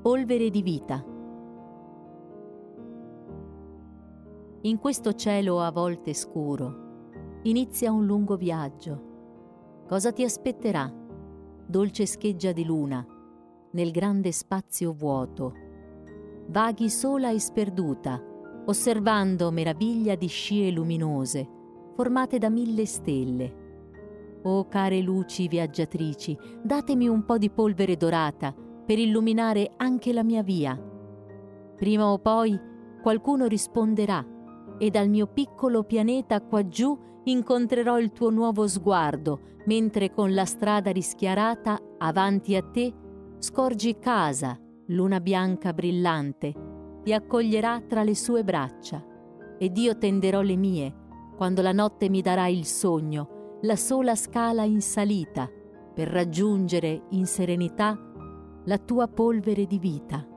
Polvere di vita. In questo cielo a volte scuro inizia un lungo viaggio. Cosa ti aspetterà, dolce scheggia di luna, nel grande spazio vuoto? Vaghi sola e sperduta, osservando meraviglia di scie luminose, formate da 1000 stelle. Oh care luci viaggiatrici, datemi un po' di polvere dorata per illuminare anche la mia via. Prima o poi qualcuno risponderà e dal mio piccolo pianeta quaggiù incontrerò il tuo nuovo sguardo, mentre con la strada rischiarata avanti a te scorgi casa, luna bianca brillante, ti accoglierà tra le sue braccia ed io tenderò le mie quando la notte mi darà il sogno, la sola scala in salita per raggiungere in serenità la tua polvere di vita.